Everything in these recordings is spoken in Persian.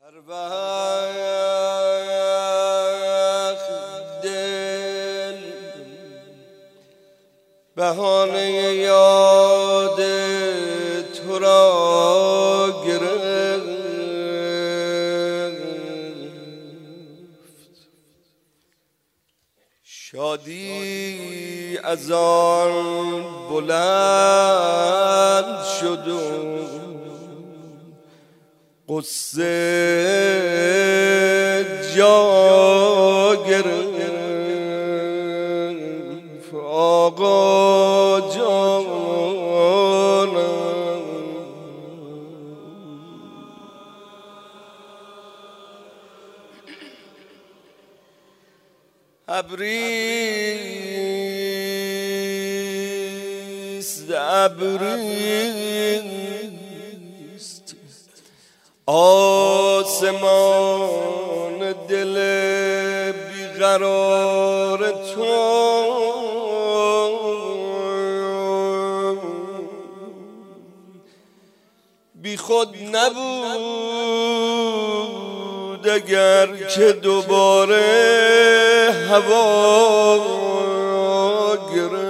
هر وقت دل بهانه یاد تو را گرفت، شادی از آن بلند شد و قصه جا گرفت. آقا جانم ابریست ابریست آسمان دل بیقرار تو، بی خود نبود اگر که دوباره هوا گرفت.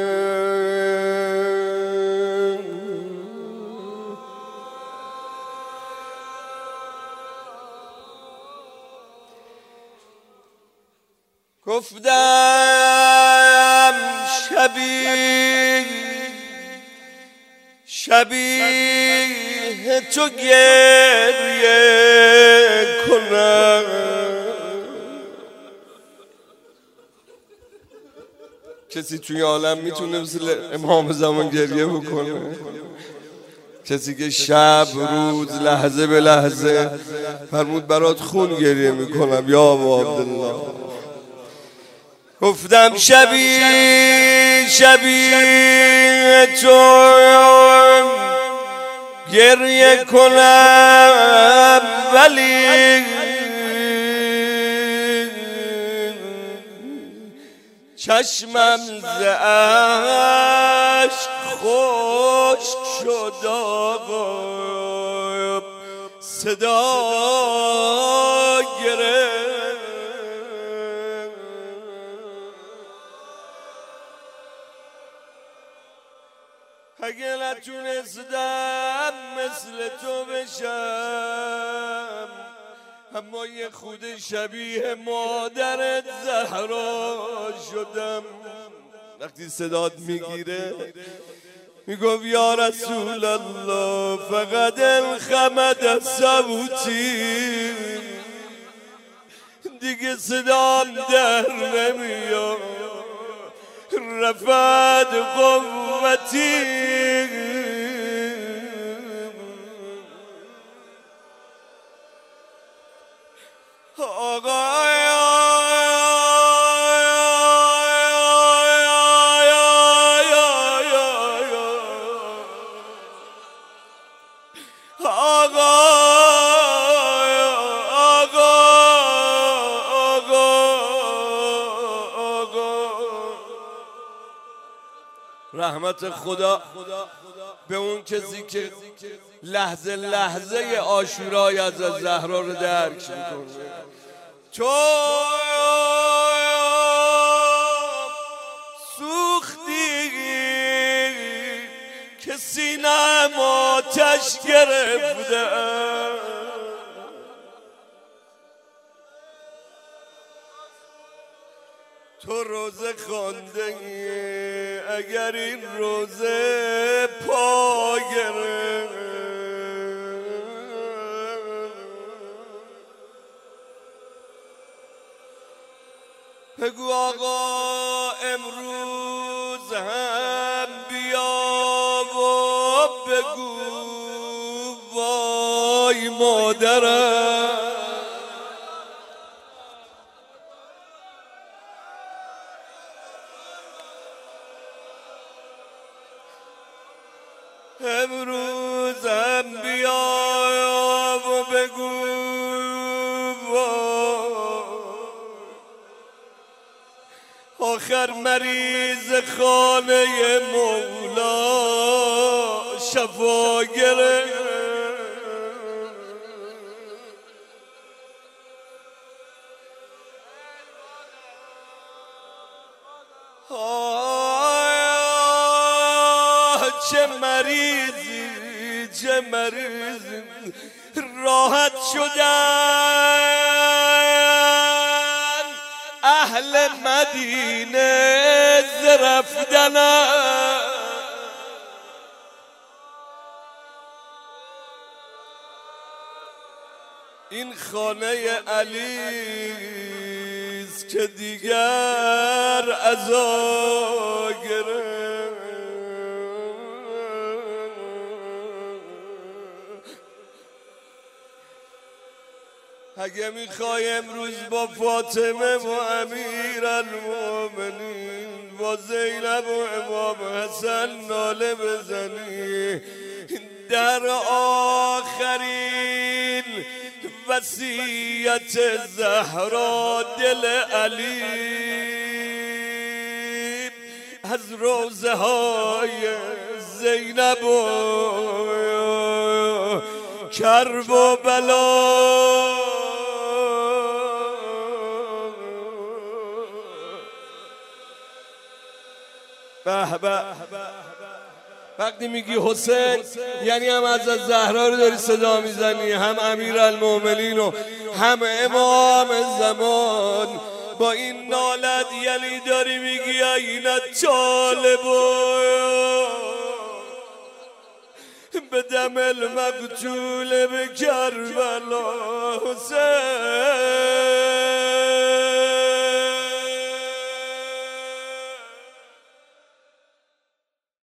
گفتم شبیه تو گریه کنم، کسی توی عالم میتونه مثل امام زمان گریه بکنه؟ کسی که شب روز لحظه به لحظه فرمود برات خون گریه میکنم یا ابا عبدالله. گفتم شبیه تو گریه کنم، ولی چشمم ز اشک خشک شد، آقا صدا گرفت. اگه نتونستم مثل تو بشم، اما یه خود شبیه مادرت زهرا شدم. وقتی صدات میگیره میگم یا رسول الله فقط الخمد صوتی، دیگه صدام در نمیاد، رفت قوتی. آقا رحمت خدا به اون کسی که لحظه لحظه عاشورای از زهرا رو درک میکنه. تو سوختی که سینه‌ام آتش گرفته، تو روزه خوانده اگر این روزه پا گرفت، بگو آقا امروز هم بیا و بگو وای مادرم. امروز هم بیا و بگو آخر مریض خانه مولا شفا گرفت. چه مریضی چه مریضی راحت شدن اهل مدینه ز رفتنم. این خانه علیست که دیگر عزا گرفت. اگه میخوای امروز با فاطمه و امیرالمومنین با زینب و امام حسن ناله بزنی، در آخرین وصیت زهرا دل علی از روضه های زینب و کرب و بلا به به. وقتی میگی حسین یعنی هم از زهرا رو داری صدا میزنی، هم امیرالمومنین و هم امام زمان. با این نالت یعنی داری میگی اینا طالبو به دم المقتول به کربلا حسین.